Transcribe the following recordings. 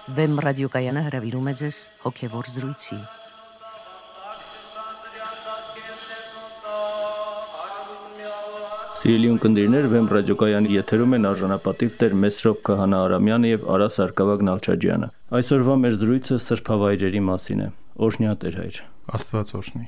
Վեմ ռադիոկայանը հրավիրում է ձեզ հոգևոր զրույցի։ Սիրելի ունկնդիրներ, Վեմ ռադիոկայանի եթերում են արժանապատիվ Տեր Մեսրոպ Քահանա Արամյանը եւ Արա Սարգսակյան Նալչաջյանը։ Այսօրվա մեր զրույցը սրբավայրերի մասին է։ Օրհնյա Տեր հայր։ Աստված օրհնի։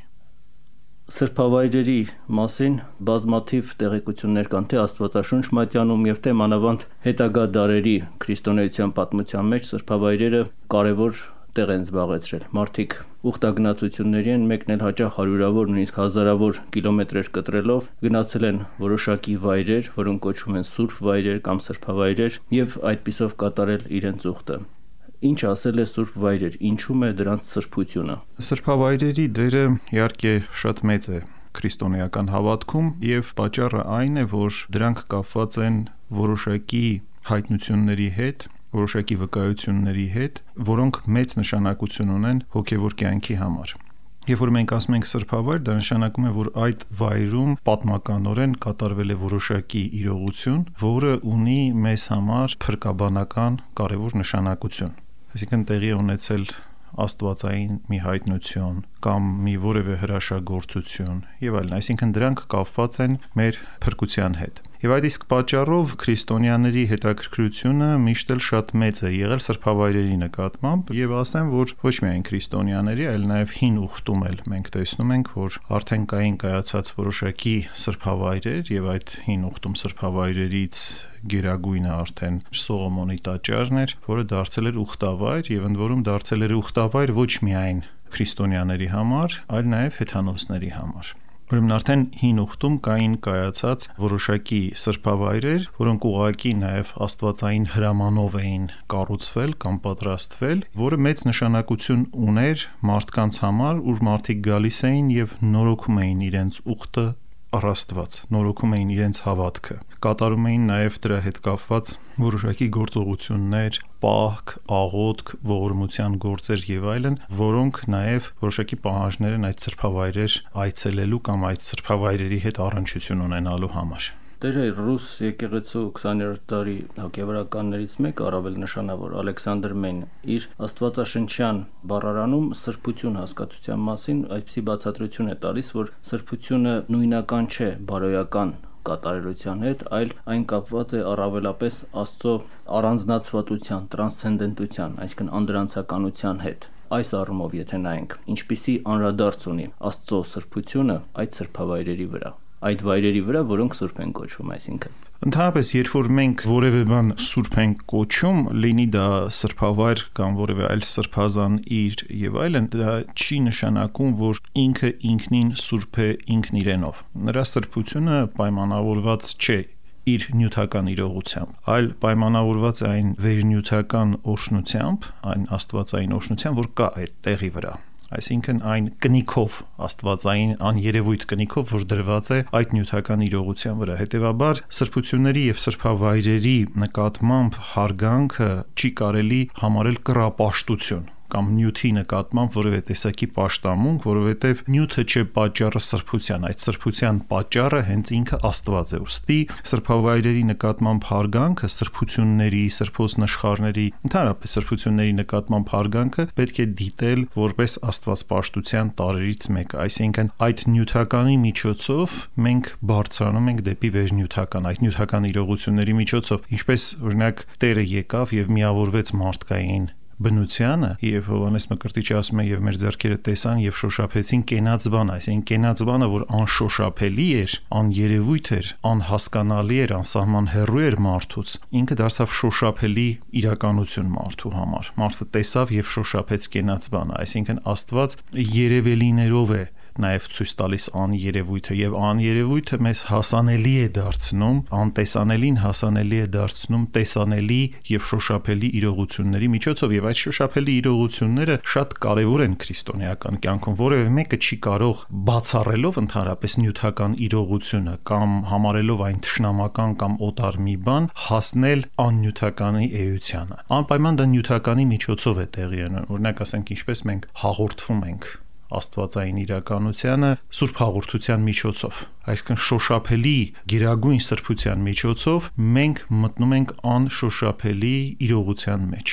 Սրբավայրերի մասին բազմաթիվ տեղեկություններ կան թե Աստվածաշունչ մատյանում եւ թե մանավանդ հետագա դարերի քրիստոնեության պատմության մեջ սրբավայրերը կարևոր տեղ են զբաղեցրել։ Մարդիկ ուխտագնացությունների են մեկնել հաճախ հարյուրավոր, նույնիսկ հազարավոր կիլոմետրեր կտրելով գնացել են որոշակի վայրեր, որոնք կոչվում են սուրբ վայրեր կամ սրբավայրեր եւ այդպիսով կատարել իրենց ուխտը։ Ինչ ասել է սուրբ վայրեր, ինչու՞մ է դրանց սրբությունը։ Սրբավայրերի դերը իհարկե շատ մեծ է քրիստոնեական հավատքում եւ պատճառը այն է, որ դրանք կապված են որոշակի հայտնությունների հետ, որոշակի վկայությունների հետ, որոնք մեծ նշանակություն ունեն հոգևոր կյանքի համար։ Երբ որ մենք ասում ենք սրբավայր, դա նշանակում է, որ այդ վայրում պատմականորեն կատարվել է որոշակի իրողություն, որը ունի մեզ համար փրկաբանական կարևոր նշանակություն։ Այսինքն տեղի ունեցել աստվածային մի հայտնություն կամ մի որևէ հրաշագործություն եւ այլն, այսինքն դրանք կապված են մեր փրկության հետ։ Եվ այդ իսկ պատճառով քրիստոնյաների հետաքրքրությունը միշտ էլ շատ մեծ է եղել սրբավայրերի նկատմամբ եւ ասեմ, որ ոչ միայն քրիստոնյաների, այլ նաեւ հին ուխտում էլ մենք տեսնում ենք, որ արդեն կայացած որոշակի սրբավայրեր եւ այդ հին ուխտում սրբավայրերից գերագույնը արդեն Սողոմոնի տաճարն էր, որը դարձել էր ուխտավայր եւ ընդ որում դարձել էր ուխտավայր ոչ միայն քրիստոնյաների համար, այլ նաեւ հեթանոսների համար։ Ուրեմն արդեն հին ուխտում կայացած որոշակի սրբավայրեր, որոնք ուղղակի նաև աստվածային հրամանով էին կառուցվել կամ պատրաստվել, որը մեծ նշանակություն ուներ մարդկանց համար, ուր մարդիկ գալիս էին եւ նորոգում էին իրենց ուխտը առ Աստված, նորոգում էին իրենց հավատքը, կատարում էին նաև դրա հետ կապված որոշակի գործողություններ, պահք, աղոթք, ողորմության գործեր եւ այլն, որոնք նաև որոշակի պահանջներ են այդ սրբավայրեր այցելելու կամ այդ սրբավայրերի հետ առնչություն ունենալու համար։ Տերը ռուս եկեղեցու 20-րդ դարի հոգևորականներից մեկը առավել նշանավոր Ալեքսանդր Մեն իր աստվածաշնչյան բառարանում սրբություն հասկացության մասին այսպիսի բացատրություն է տալիս, որ սրբությունը նույնական չէ բարոյական կատարելության հետ, այլ այն կապված է առավելապես Աստծո առանձնացվածության, տրանսցենդենտության, այսինքն անդրանցականության հետ։ Այս առումով եթե նայենք, ինչպիսի անդրադարձ ունի Աստծո սրբությունը այդ սրբավայրերի վրա, այդ վայրերի վրա, որոնք սուրբ են կոչվում, այսինքն։ Ընդհանրապես, երբ որ մենք որևէ բան սուրբ ենք կոչում, լինի դա սրբավայր կամ որևէ այլ սրբազան իր եւ այլն, դա չի նշանակում, որ ինքը ինքնին սուրբ է ինքն իրենով։ Նրա սրբությունը պայմանավորված չէ իր նյութական իրողությամբ, այլ պայմանավորված է այն վերնյութական օրհնությամբ, այն աստվածային օրհնությամբ, որ կա այդ տեղի վրա։ Այսինքն այն կնիքով, աստվածային աներևույթ կնիքով, որ դրված է այդ նյութական իրողության վրա։ Հետևաբար սրբությունների եւ սրբավայրերի նկատմամբ հարգանքը չի կարելի համարել կռապաշտություն կամ նյութի նկատմամբ որևէ տեսակի պաշտամունք, որովհետև նյութը չէ պատճառը սրբության, այդ սրբության պատճառը հենց ինքը Աստված է։ Ուստի սրբավայրերի նկատմամբ հարգանքը, սրբությունների, սրբոց նշխարների, ընդհանրապես սրբությունների նկատմամբ հարգանքը պետք է դիտել որպես աստվածպաշտության տարրերից մեկը, այսինքն այդ նյութականի միջոցով մենք բարձրանում ենք դեպի վերնյութական, այդ նյութական իրողությունների միջոցով, ինչպես օրինակ Տերը եկավ եւ միավորվեց մարդկային բնությանը եւ Հովհաննես Մկրտիչը ասում է եւ մեր ձեռքերը տեսան եւ շոշափեցին կենաց բանը, այսինքն կենաց բանը, որ անշոշափելի էր, աներևույթ էր, անհասկանալի էր, անսահման հեռու էր մարդուց, ինքը դարձավ շոշափելի իրականություն մարդու համար։ Մարդը տեսավ եւ շոշափեց կենաց բանը, այսինքն Աստված երևելիներով է նաև ցույց տալիս աներևույթը եւ աներևույթը մեզ հասանելի է դարձնում, անտեսանելին հասանելի է դարձնում տեսանելի եւ շոշափելի իրողությունների միջոցով եւ այդ շոշափելի իրողությունները շատ կարեւոր են քրիստոնեական կյանքում, որևէ մեկը չի կարող բացառելով ընդհանրապես նյութական իրողությունը կամ համարելով այն թշնամական կամ օտար մի բան հասնել աննյութականի էությանը։ Անպայման դա նյութականի միջոցով է տեղի ունենում։ Օրինակ ասենք ինչպես մենք հաղորդվում ենք աստվածային իրականությանը սուրբ հաղորդության միջոցով, այսինքն շոշափելի գերագույն սրբության միջոցով մենք մտնում ենք անշոշափելի իրողության մեջ։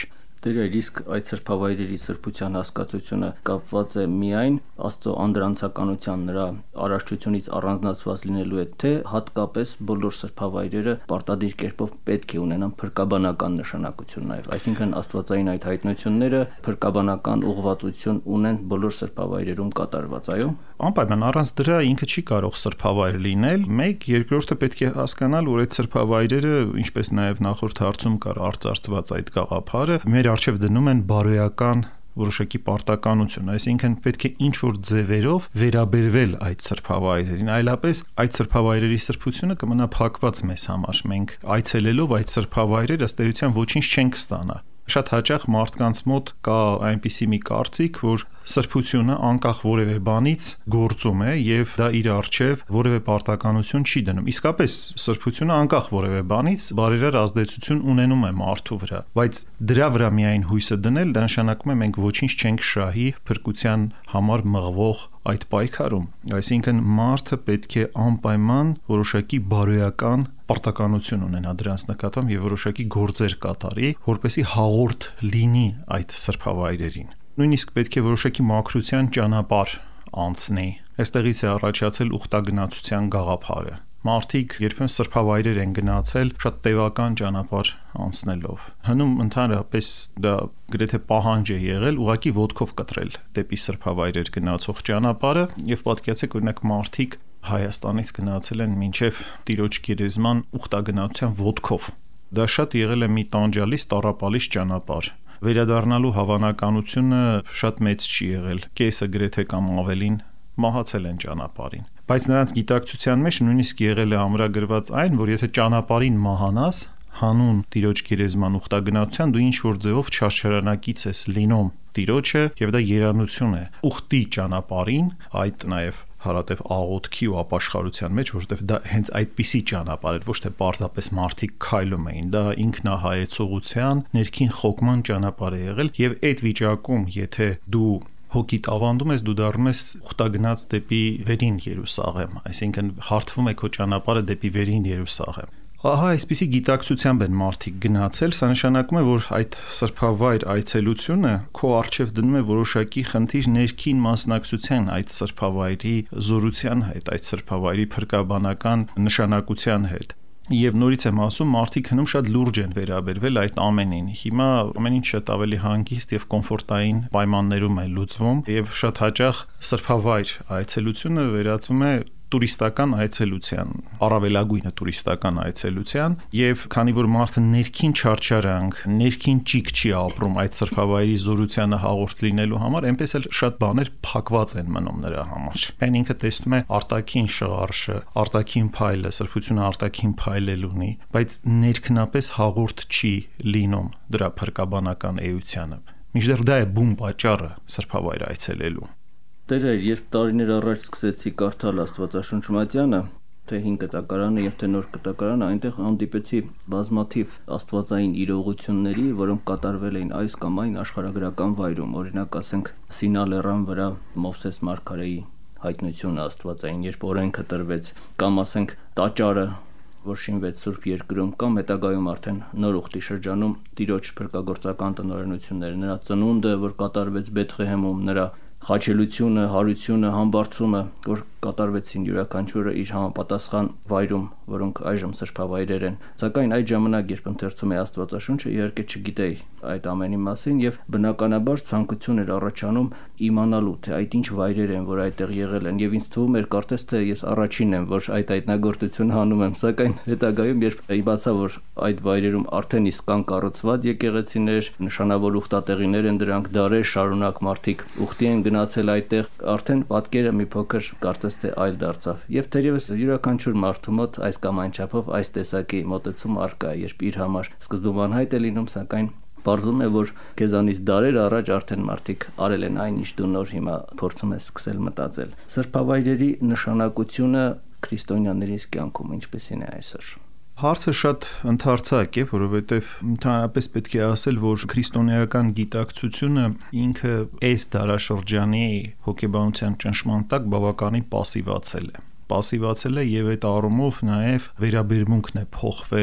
Դեր իսկ այդ սրբավայրերի սրբության հասկացությունը կապված է միայն Աստծո անդրանցականության նրա արարչությունից առանձնացված լինելու հետ, թե հատկապես բոլոր սրբավայրերը պարտադիր կերպով պետք է ունենան փրկաբանական նշանակություն նաև, այսինքն աստվածային այդ հայտնությունները փրկաբանական ուղղվածություն ունեն բոլոր սրբավայրերում կատարված, այո։ Անպայման առանց դրա ինքը չի կարող սրբավայր լինել։ Մեկ, երկրորդը պետք է հասկանալ, որ այդ սրբավայրերը, ինչպես նաև նախորդ հարցում կար արծարծված այդ գաղափարը, մեր առջև դնում են բարոյական որոշակի պարտականություն, այսինքն պետք է ինչ-որ ձևերով վերաբերվել այդ սրբավայրերին, այլապես այդ սրբավայրերի սրբությունը կմնա փակված մեզ համար։ Մենք այցելելով այդ սրբավայրեր ըստ էության ոչինչ չենք ստանա։ Շատ հաճախ մարդկանց մոտ կա այնպիսի մի կարծիք, որ սրբությունը անկախ որևէ բանից գործում է եւ դա իր առջև որևէ պարտականություն չի դնում։ Իսկապես սրբությունը անկախ որևէ բանից բարերար ազդեցություն ունենում է մարդու վրա, բայց դրա վրա միայն հույսը դնել դա նշանակում է մենք ոչինչ չենք շահի փրկության համար մղվող այդ պայքարում։ Այսինքն մարդը պետք է անպայման որոշակի բարոյական պարտականություն ունենա դրանց նկատմամբ եւ որոշակի գործեր կատարի, որպեսզի հաղորդ լինի այդ սրբավայրերին։ Նույնիսկ պետք է որոշակի մաքրության ճանապարհ անցնի։ Այստեղից է առաջացել ուխտագնացության գաղափարը։ Մարդիկ երբեմն սրբավայրեր են գնացել շատ տևական ճանապարհ անցնելով։ Հնում ընդհանրապես դա գրեթե պահանջ է եղել ուղղակի ոտքով կտրել դեպի սրբավայրեր գնացող ճանապարհը եւ պատկերացեք օրինակ մարդիկ Հայաստանից գնացել են մինչև Տիրոջ գերեզման ուխտագնացության ոտքով։ Դա շատ եղել է մի տանջալից տառապալից ճանապարհ։ Վերադառնալու հավանականությունը շատ մեծ չի եղել։ Կեսը գրեթե կամ ավելին մահացել են ճանապարհին։ Բայց նրանց գիտակցության մեջ նույնիսկ եղել է ամրագրված այն, որ եթե ճանապարհին մահանաս, հանուն Տիրոջ գերեզման ուխտագնացության դու ինչ որ ձևով չարչարանակից ես լինում Տիրոջը եւ դա երանություն է ուխտի ճանապարհին, այդ նաեւ հարատև աղոթքի ու ապաշխարության մեջ, որովհետև դա հենց այդպիսի ճանապարհ էր, ոչ թե պարզապես մարդիկ քայլում էին, դա ինքնահայեցողության, ներքին խոկման ճանապարհ է եղել եւ այդ վիճակում, եթե դու հոգի տավանդում ես, դու դառնում ես ուխտագնաց դեպի վերին Երուսաղեմ, այսինքն հարթվում է քո ճանապարհը դեպի վերին Երուսաղեմ։ Ահա այսպիսի գիտակցությամբ են մարդիկ գնացել, սա նշանակում է, որ այդ սրբավայր այցելությունը քո առջև դնում է որոշակի խնդիր ներքին մասնակցության այդ սրբավայրի զորության հետ, այդ սրբավայրի փրկաբանական նշանակության հետ։ Եվ նորից եմ ասում, մարդիկ հնում շատ լուրջ են վերաբերվել այդ ամենին։ Հիմա ամեն ինչ շատ ավելի հանգիստ եւ կոմֆորտային պայմաններում է լուծվում եւ շատ հաճախ սրբավայր այցելությունը վերածվում է տուրիստական այցելության, առավելագույնը տուրիստական այցելության, եւ քանի որ մարդը ներքին չարչարանք, ներքին ճիգ չի ապրում այդ սրբավայրի զորությանը հաղորդ լինելու համար, այնպես էլ շատ բաներ փակված են մնում նրա համար։ Այն ինքը տեսնում է արտաքին շղարշը, արտաքին փայլը, սրբությունը արտաքին փայլել ունի, բայց ներքնապես հաղորդ չի լինում դրա փրկաբանական էությանը։ Մինչդեռ դա է բուն պատճառը սրբավայր այցելելու։ Տերը, երբ տարիներ առաջ սկսեցի կարդալ Աստվածաշունչ Մատյանը, թե 5 կտակարանը եւ թե նոր կտակարանը, այնտեղ հանդիպեցի բազմաթիվ աստվածային իրողությունների, որոնք կատարվել էին այս կամ այն աշխարհագրական վայրում, օրինակ ասենք Սինա լեռան վրա Մովսես մարգարեի հայտնությունը աստվածային, երբ օրենքը տրվեց, կամ ասենք տաճարը, որ շինվեց Սուրբ Երկրում, կամ հետագայում արդեն նոր ուխտի շրջանում Տիրոջ փրկagorցական տնօրենությունները, նրա ծնունդը, որ կատարվեց Բեթղեհեմում, նրա խաչելությունը, հարությունը, համբարձումը, որ կատարվեցին յուրաքանչյուրը իր համապատասխան վայրում, որոնք այժմ սրբավայրեր են։ Սակայն այդ ժամանակ, երբ ընթերցում էի Աստվածաշունչը, իհարկե չգիտեի այդ ամենի մասին եւ բնականաբար ցանկություն էր առաջանում իմանալու, թե այդ ինչ վայրեր են, որ այդտեղ եղել են, եւ ինձ թվում էր կարծես թե ես առաջինն եմ, որ այդ հայտնագործությունը հանում եմ, սակայն հետագայում, երբ իմացա, որ այդ վայրերում արդեն իսկ կան կառուցված եկեղեցիներ, նշանավոր ուխտատեղիներ են դրանք, դարեր շարունակ մարդիկ ուխտի են գնացել այդտեղ, արդեն պատկերը մի փոքր կարծես թե այլ դարձավ։ Եվ թերևս յուրաքանչյուր մարդու մոտ այս կամ այն չափով այս տեսակի մոտեցում առկա է, երբ իր համար սկզբում անհայտ է լինում, սակայն պարզվում է, որ քեզանից դարեր առաջ արդեն մարդիկ արել են այն, ինչ դու նոր հիմա փորձում ես սկսել մտածել։ Սրբավայրերի նշանակությունը քրիստոնյաների կյանքում ինչպեսին է այսօր։ Հարցը շատ ընդհանրացակ է, որովհետև ընդհանրապես պետք է ասել, որ քրիստոնեական գիտակցությունը ինքը այս դարաշրջանի հոգեբանության ճնշման տակ բավականին պասիվացել է։ Պասիվացել է եւ այդ առումով նաեւ վերաբերմունքն է փոխվել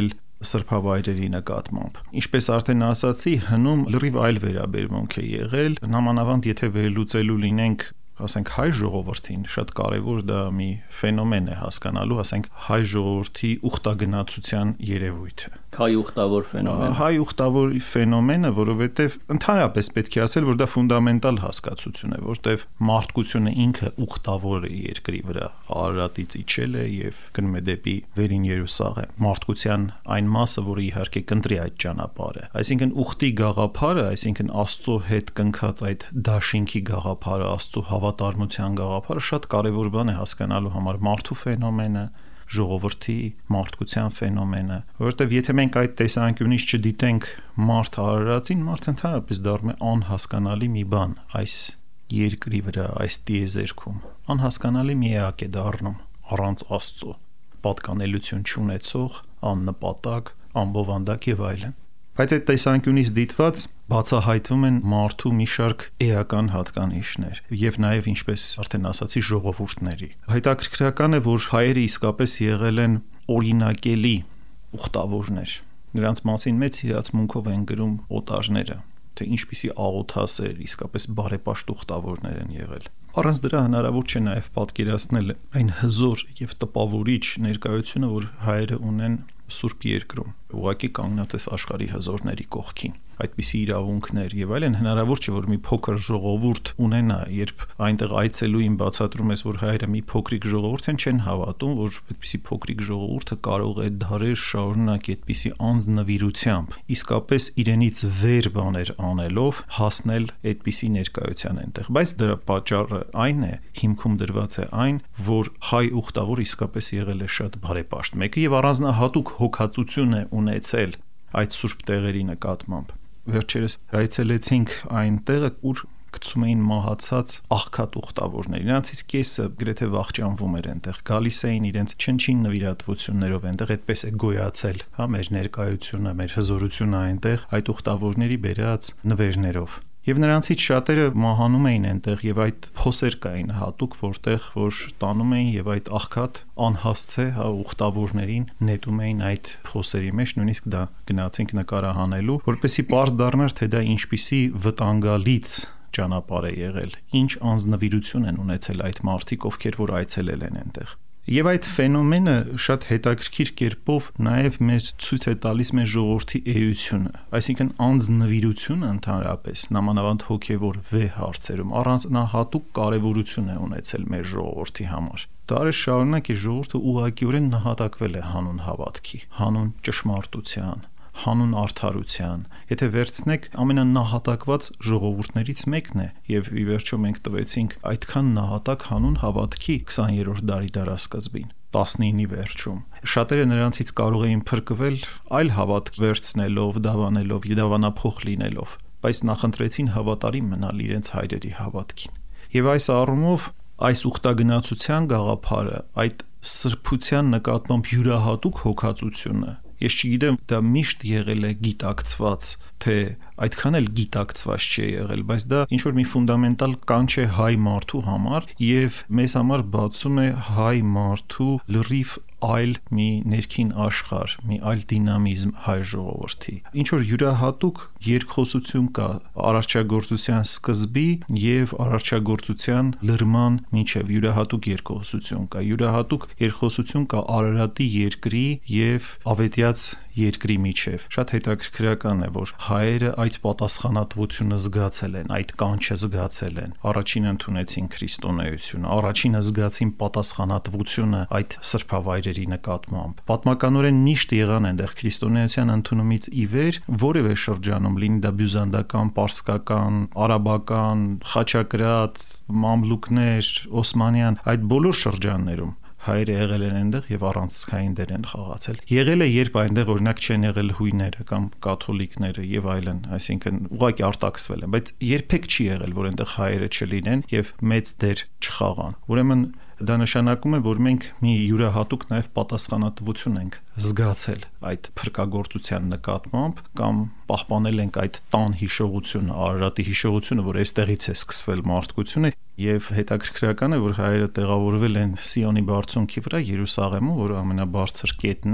սրբավայրերի նկատմամբ։ Ինչպես արդեն ասացի, հնում լրիվ այլ վերաբերմունք է եղել, նամանավանդ եթե վերլուծելու լինենք ասենք հայ ժողովրդին, շատ կարևոր դա մի ֆենոմեն է հասկանալու, ասենք հայ ժողովրդի ուխտագնացության երևույթը։ Հայ ուխտավոր ֆենոմեն։ Հայ ուխտավոր ֆենոմենը, որովհետև ընդհանրապես պետք է ասել, որ դա ֆունդամենտալ հասկացություն է, որտեղ մարդկությունը ինքը ուխտավոր է երկրի վրա, Արարատից իջել է եւ գնում է դեպի վերին Երուսաղեմ։ Մարդկության այն մասը, որը իհարկե կընտրի այդ ճանապարհը։ Այսինքն ուխտի գաղափարը, այսինքն Աստծո հետ կնքած այդ դաշինքի գաղափարը, Աստծո հավատարմության գաղափարը շատ կարևոր բան է հասկանալու համար մարդու ֆենոմենը, ժողովրդի մարդկության ֆենոմենը, որովհետև եթե մենք այդ տեսանկյունից չդիտենք մարդ Արարածին, մարդ ընդհանրապես դառնում է անհասկանալի մի բան այս երկրի վրա, այս տիեզերքում, անհասկանալի մի էակ է դառնում առանց Աստծո, պատկանելություն չունեցող, աննպատակ, անբովանդակ եւ այլն։ Բայց այդ տեսանկյունից դիտված բացահայտվում են մարդու մի շարք էական հատկանիշներ եւ նաեւ ինչպես արդեն ասացի ժողովուրդների։ Հետաքրքրական է, որ հայերը իսկապես եղել են օրինակելի ուխտավորներ։ Նրանց մասին մեծ հիացմունքով են գրում օտարները, թե ինչպիսի աղոթասեր, իսկապես բարեպաշտ ուխտավորներ են եղել։ Առանց դրա հնարավոր չէ նաեւ պատկերացնել այն հզոր եւ տպավորիչ ներկայությունը, որ հայերը ունեն Սուրբ երկրում, ուղղակի կանգնած ես աշխարհի հզորների կողքին։ Այդպիսի իրավունքներ եւ այլն հնարավոր չէ, որ մի փոքր ժողովուրդ ունենա, երբ այնտեղ այցելուին բացատրում ես, որ հայերը մի փոքրիկ ժողովուրդ են, չեն հավատում, որ այդպիսի փոքրիկ ժողովուրդը կարող է դարեր շարունակ այդպիսի անձնվիրությամբ, իսկապես իրենից վեր բաներ անելով հասնել այդպիսի ներկայության այնտեղ։ Բայց դրա պատճառը այն է, հիմքում դրված է այն, որ հայ ուխտավոր իսկապես եղել է շատ բարեպաշտ մեկը եւ առանձնահատուկ հոգացություն է ունեցել այդ սուրբ տեղերի նկատմամբ։ Վերջերս այցելեցինք այն տեղը, ուր գցում էին մահացած աղքատ ուխտավորներ։ Նրանցից կեսը գրեթե վախճանվում էր այնտեղ, գալիս էին իրենց չնչին նվիրատվություններով այնտեղ, այդպես է գոյացել, հա, մեր ներկայությունը, մեր հզորությունը այնտեղ այդ ուխտավորների բերած նվերներով։ Եվ նրանցից շատերը մահանում էին այնտեղ եւ այդ փոսեր կային հատուկ, որտեղ որ տանում էին եւ այդ աղքատ անհասցե հա ուխտավորներին նետում էին այդ փոսերի մեջ, նույնիսկ դա գնացինք նկարահանելու, որպեսզի պարզ դառնար, թե դա ինչպիսի վտանգալից ճանապարհ է եղել, ինչ անձնվիրություն են ունեցել այդ մարդիկ, ովքեր որ այցելել են այնտեղ։ Եվ այդ ֆենոմենը շատ հետաքրքիր կերպով նաև մեզ ցույց է տալիս մեր ժողովրդի էությունը, այսինքն անձնվիրությունը ընդհանրապես, նամանավանդ հոգևոր վեհ հարցերում առանձնահատուկ կարևորություն է ունեցել մեր ժողովրդի համար։ Դարեր շարունակ է ժողովուրդը ուղղակիորեն նահատակվել է հանուն հավատքի, հանուն ճշմարտության, հանուն արդարության։ Եթե վերցնեք ամենանահատակված ժողովուրդներից մեկն է եւ ի վերջո մենք տվեցինք այդքան նահատակ հանուն հավատքի 20-րդ դարի դարասկզբին 19-ի վերջում շատերը նրանցից կարող էին փրկվել այլ հավատք վերցնելով, դավանելով, դավանափոխ լինելով, բայց նախընտրեցին հավատարիմ մնալ իրենց հայրերի հավատքին։ Եվ այս առումով այս ուխտագնացության գաղափարը, այդ սրբության նկատմամբ յուրահատուկ հոգացությունը, ես չգիտեմ, դա միշտ եղել է գիտակցված, թե այդքան էլ գիտակցված չի եղել, բայց դա ինչ որ մի ֆունդամենտալ կանչ է հայ մարդու համար եւ մեզ համար բացում է հայ մարդու լրիվ այլ մի ներքին աշխարհ, մի այլ դինամիզմ հայ ժողովրդի։ Ինչ որ յուրահատուկ երկխոսություն կա արարչագործության սկզբի եւ արարչագործության լրման միջև, յուրահատուկ երկխոսություն կա, յուրահատուկ երկխոսություն կա Արարատի երկրի եւ ավետյաց երկրի միջև։ Շատ հետաքրքրական է, որ հայերը այդ պատասխանատվությունը զգացել են, այդ կանչը զգացել են։ Առաջինը ընդունեցին քրիստոնեությունը, առաջինը զգացին պատասխանատվությունը այդ սրբավայրերի նկատմամբ։ Պատմականորեն միշտ եղան այնտեղ քրիստոնեության ընդունումից ի վեր որևէ շրջանում, լինի դա բյուզանդական, պարսկական, արաբական, խաչակրաց, մամլուկներ, օսմանյան, այդ բոլոր շրջաններում հայերը եղել են այնտեղ եւ առանցքային դեր են խաղացել։ Եղել է, երբ այնտեղ օրինակ չեն եղել հույները կամ կաթոլիկները եւ այլն, այսինքն ուղղակի արտաքսվել են, բայց երբեք չի եղել, որ այնտեղ հայերը չլինեն եւ մեծ դեր չխաղան։ Ուրեմն դա նշանակում է, որ մենք մի յուրահատուկ նաև պատասխանատվություն ենք զգացել այդ փրկagorցության նկատմամբ կամ պահպանել ենք այդ տան հիշողությունը, Արարատի հիշողությունը, որ այստեղից է սկսվել մարդկությունը եւ հետաքրքրական է, որ հայերը տեղավորվել են Սիոնի բարձունքի վրա Երուսաղեմում, որը ամենաբարձր կետն է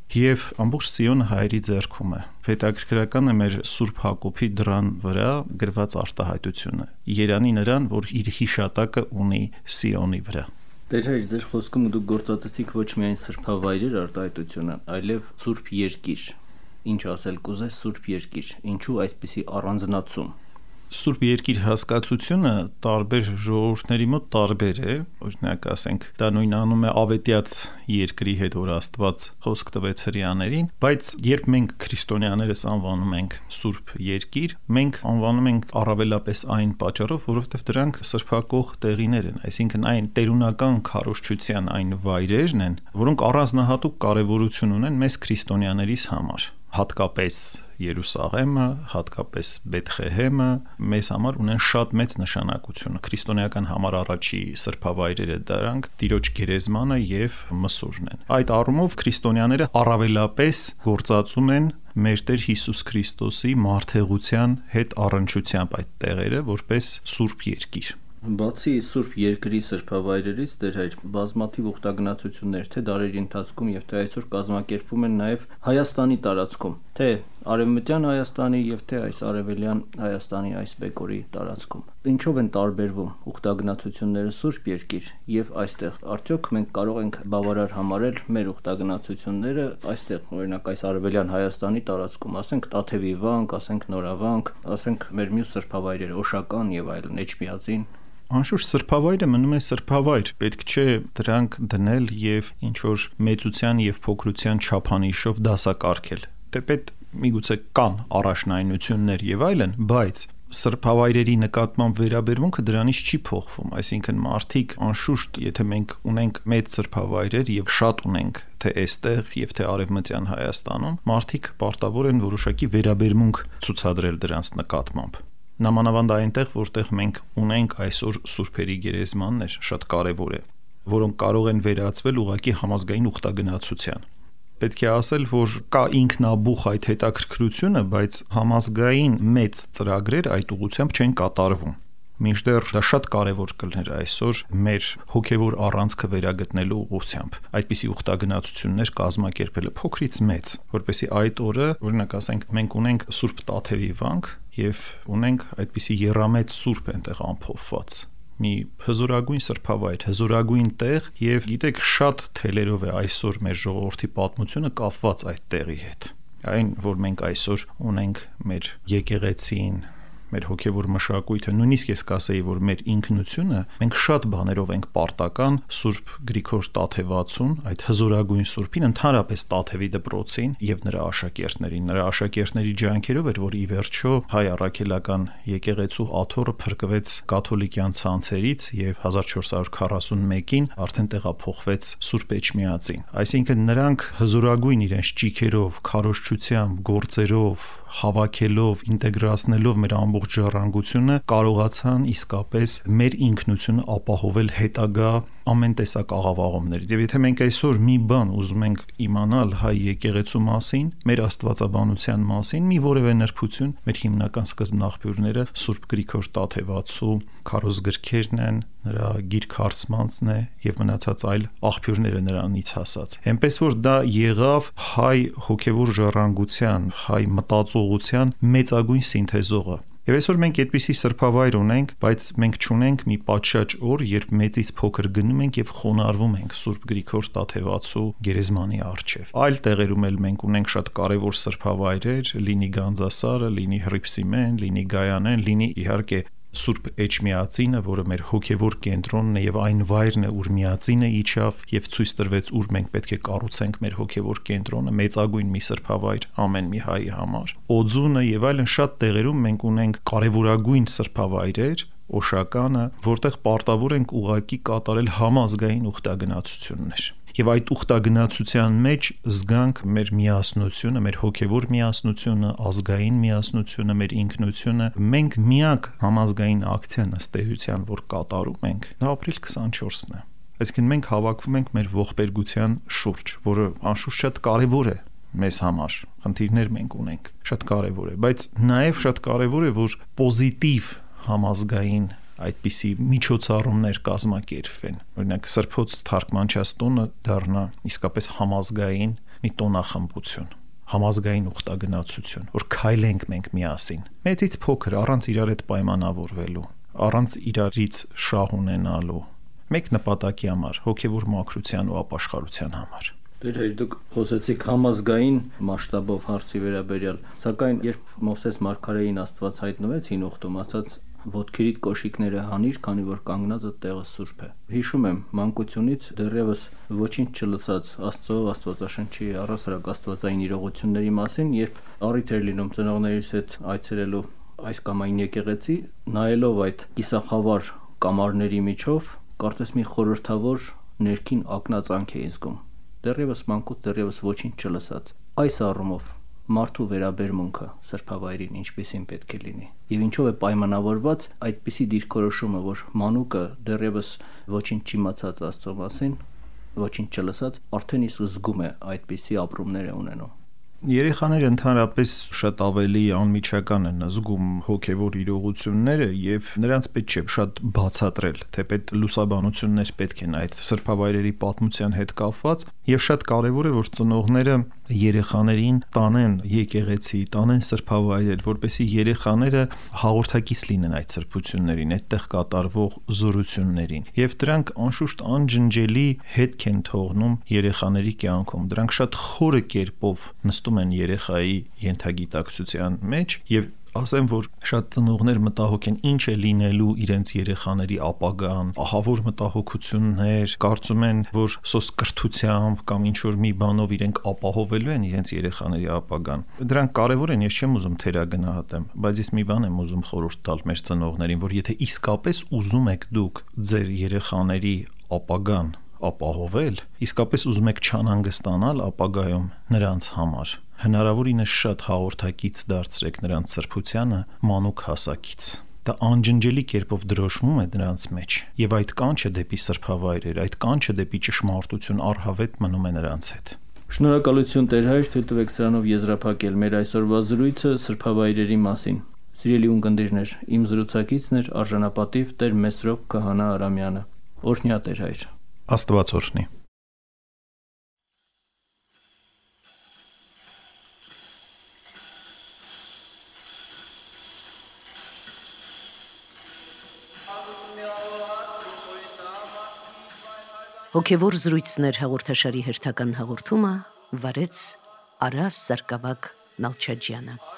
Եվ ամբողջ Սիոնը հայերի ձեռքում է։ Հետաքրքրական է մեր Սուրբ Հակոբի դրան վրա գրված արտահայտությունը։ Երանի նրան, որ իր հիշատակը ունի Սիոնի վրա։ Տեր հայր, ձեր խոսքում դուք գործածեցիք ոչ միայն սրբավայրեր արտահայտությունը, այլև Սուրբ Երկիր։ Ինչ ասել կուզես Սուրբ Երկիր, ինչու այսպիսի առանձնացում։ Սուրբ Երկիր հասկացությունը տարբեր ժողովուրդների մոտ տարբեր է, օրինակ ասենք, դա նույն անում է Ավետյաց երկրի հետ, որ Աստված խոսք տվեց հրեաներին, բայց երբ մենք քրիստոնյաներս անվանում ենք Սուրբ Երկիր, մենք անվանում ենք առավելապես այն պատճառով, որովհետև դրանք սրբակող տեղիներ են, այսինքն այն տերունական քարոզչության այն վայրերն են, որոնք առանձնահատուկ կարևորություն ունեն մեզ քրիստոնյաներիս համար։ Հատկապես Երուսաղեմը, հատկապես Բեթխեհեմը մեզ համար ունեն շատ մեծ նշանակություն։ Քրիստոնեական համար առաջի սրբավայրերը դրանք Տիրոջ գերեզմանը եւ մսուրն են։ Այդ առումով քրիստոնյաները առավելապես գործածում են մեր Տեր Հիսուս Քրիստոսի մարդեղության հետ առնչությամբ այդ տեղերը որպես Սուրբ Երկիր։ Բացի Սուրբ Երկրի սրբավայրերից դեր հայր բազմաթիվ ուխտագնացություններ թե դարերի ընթացքում եւ թե այսօր կազմակերպվում են նաեւ Հայաստանի տարածքում, թե Արևմտյան Հայաստանի եւ թե այս Արևելյան Հայաստանի այս բեկորի տարածքում։ Ինչով են տարբերվում ուխտագնացությունները Սուրբ Երկիր եւ այստեղ։ Արդյոք մենք կարող ենք բավարար համարել մեր ուխտագնացությունները այստեղ, օրինակ այս Արևելյան Հայաստանի տարածքում, ասենք Տաթևի վանք, ասենք Նորավանք, ասենք մեր մյուս սրբավայրերը Օշական եւ այլն, Էջմիածին։ Անշուշտ սրբավայրը մնում է սրբավայր, պետք չէ դրանք դնել եւ ինչ որ մեծության եւ փոքրության չափանիշով դասակարգել։ Թեպետ միգուցե կան առաջնայնություններ եւ այլն, բայց սրբավայրերի նկատմամբ վերաբերմունքը դրանից չի փոխվում, այսինքն մարդիկ անշուշտ, եթե մենք ունենք մեծ սրբավայրեր եւ շատ ունենք թե այստեղ եւ թե Արևմտյան Հայաստանում, մարդիկ պարտավոր են որոշակի վերաբերմունք ցուցադրել դրանց նկատմամբ։ Նամանավանդ այնտեղ, որտեղ մենք ունենք այսօր սուրբերի գերեզմաններ, շատ կարևոր է, որոնք կարող են վերածվել ուղղակի համազգային ուխտագնացության։ Պետք է ասել, որ կա ինքնաբուխ այդ հետաքրքրությունը, բայց համազգային մեծ ծրագրեր այդ ուղղությամբ չեն կատարվում։ Մինչդեռ դա շատ կարևոր կլներ այսօր մեր հոգևոր առանցքը վերագտնելու ուղղությամբ։ Այդպիսի ուխտագնացություններ կազմակերպելը փոքրից մեծ, որպեսզի այդ օրը, օրինակ ասենք, մենք ունենք Սուրբ Տաթևի վանք եւ ունենք այդպիսի եռամեծ սուրբ այնտեղ ամփոփված։ Մի հզորագույն սրբավայր, հզորագույն տեղ եւ գիտեք շատ թելերով է այսօր մեր ժողովրդի պատմությունը կապված այդ տեղի հետ։ Այն, որ մենք այսօր ունենք մեր եկեղեցին, մեր հոգևոր մշակույթը, նույնիսկ ես կասեի, որ մեր ինքնությունը, մենք շատ բաներով ենք պարտական Սուրբ Գրիգոր Տաթևացուն, այդ հզորագույն Սուրբին, ընդհանրապես Տաթևի դպրոցին եւ նրա աշակերտների ջանքերով էր, որ ի վերջո հայ առաքելական եկեղեցու աթոռը փրկվեց կաթոլիկյան ցանցերից եւ 1441-ին արդեն տեղափոխվեց Սուրբ Էջմիածին։ Այսինքն նրանք հզորագույն իրենց ճիքերով, քարոզչությամբ, գործերով հավաքելով, ինտեգրացնելով մեր ամբողջ ժառանգությունը կարողացան իսկապես մեր ինքնությունը ապահովել հետագա ամեն տեսակ աղավաղումներից։ Եվ եթե մենք այսօր մի բան ուզում ենք իմանալ հայ եկեղեցու մասին, մեր աստվածաբանության մասին, մի որևէ նրբություն, մեր հիմնական սկզբնաղբյուրները Սուրբ Գրիգոր Տաթևացու քարոզգրքերն են, նրա գիրք հարցմանցն է եւ մնացած այլ աղբյուրները նրանից հասած։ Էնպես որ դա եղավ հայ հոգևոր ժառանգության, հայ մտածողության մեծագույն սինթեզողը։ Եվ այսօր մենք այդպիսի սրբավայր ունենք, բայց մենք չունենք մի պատշաճ օր, երբ մեծից փոքր գնում ենք եւ խոնարհվում ենք Սուրբ Գրիգոր Տաթևացու գերեզմանի առջեւ։ Այլ տեղերում էլ մենք ունենք շատ կարեւոր սրբավայրեր, լինի Գանձասարը, լինի Հռիփսիմեն, լինի Գայանեն, լինի իհարկե Սուրբ Էջմիածինը, որը մեր հոգևոր կենտրոնն է եւ այն վայրն է, ուր միածինը իջավ եւ ցույց տրվեց, ուր մենք պետք է կառուցենք մեր հոգևոր կենտրոնը, մեծագույն մի սրբավայր ամեն մի հայի համար։ Օձունը եւ այլն շատ տեղերում մենք ունենք կարեւորագույն սրբավայրեր, Օշականը, որտեղ պարտավոր ենք ուղակի կատարել համազգային ուխտագնացություններ։ Եվ այդ ուխտագնացության մեջ զգանք մեր միասնությունը, մեր հոգևոր միասնությունը, ազգային միասնությունը, մեր ինքնությունը։ Մենք միակ համազգային ակցիան ըստ էության, որ կատարում ենք, դա ապրիլ 24-ն է։ Այսինքն մենք հավաքվում ենք մեր ողբերգության շուրջ, որը անշուշտ շատ կարևոր է մեզ համար։ Խնդիրներ մենք ունենք, շատ կարևոր է, բայց նաև շատ կարևոր է, որ պոզիտիվ համազգային այդպիսի միջոցառումներ կազմակերպվեն։ Օրինակ Սրբոց թարգմանչաստոնը դառնա իսկապես համազգային մի տոնախմբություն, համազգային ուխտագնացություն, որ քայլենք մենք միասին, մեծից փոքր, առանց իրար հետ պայմանավորվելու, առանց իրարից շահ ունենալու, մեկ նպատակի համար, հոգևոր մաքրության ու ապաշխարության համար։ Դեր հայր դուք խոսեցիք համազգային մասշտաբով հարցի վերաբերյալ, սակայն երբ Մովսես մարգարեին Աստված հայտնվեց հին ուխտում, ասաց ոտքերիդ կոշիկները հանիր, քանի որ կանգնածը տեղը սուրբ է։ Հիշում եմ մանկությունից դեռևս ոչինչ չլսած Աստծո Աստվածաշնչի առասարակ աստվածային իրողությունների մասին, երբ առիթ էր լինում ծնողներիս հետ այցելելու այս կամ այն եկեղեցի, նայելով այդ կիսախավար կամարների միջով, կարծես մի խորհրդավոր ներքին ակնածանք էի զգում։ Դեռևս մանկուց, դեռևս ոչինչ չլսած։ Այս առումով մարդու վերաբերմունքը սրբավայրին ինչպեսին պետք է լինի եւ ինչով է պայմանավորված այդպիսի դիրքորոշումը, որ մանուկը դեռևս ոչինչ չիմացած Աստծո մասին, ոչինչ չլսած, արդեն իսկ զգում է այդպիսի ապրումներ է ունենում։ Երեխաները ընդհանրապես շատ ավելի անմիջական են զգում հոգևոր իրողությունները եւ նրանց պետք չէ շատ բացատրել, թեպետ լուսաբանություններ պետք են այդ սրբավայրերի պատմության հետ կապված եւ շատ կարեւոր է որ ծնողները երեխաներին տանեն եկեղեցի, տանեն սրբավայրեր, որպեսզի երեխաները հաղորդակից լինեն այդ սրբություններին, այդտեղ կատարվող զորություններին եւ դրանք անշուշտ անջնջելի հետք են թողնում երեխաների կյանքում, դրանք շատ խորը կերպով նստում են երեխայի ենթագիտակցության մեջ եւ ասեմ, որ շատ ծնողներ մտահոգ են ինչ է լինելու իրենց երեխաների ապագան, ահավոր մտահոգություններ, կարծում են, որ սոսկրթությամբ կամ ինչ-որ մի բանով իրենք ապահովելու են իրենց երեխաների ապագան։ Դրանք կարևոր են, ես չեմ ուզում թերագնահատեմ, բայց ես մի բան եմ ուզում խորհուրդ տալ մեր ծնողներին, որ եթե իսկապես ուզում եք դուք ձեր երեխաների ապագան ապահովել, իսկապես ուզում եք չանհանգստանալ ապագայում նրանց համար, հնարավորինս շատ հաղորդակից դարձրեք նրանց սրբությանը մանուկ հասակից։ Դա անջնջելի կերպով դրոշմում է նրանց մեջ եւ այդ կանչը դեպի սրբավայրեր, այդ կանչը դեպի ճշմարտություն առհավետ մնում է նրանց հետ։ Շնորհակալություն Տեր հայր, թույլ տվեք սրանով եզրափակել մեր այսօրվա զրույցը սրբավայրերի մասին։ Սիրելի ունկնդիրներ, իմ զրուցակիցն էր արժանապատիվ Տեր Մեսրոպ Քահանա Արամյանը։ Օրհնյա Տեր հայր։ Աստված օրհնի։ Հոգևոր զրույցներ հաղորդաշարի հերթական հաղորդումը վարեց Արաս Սարգսակ Նալչաջյանը։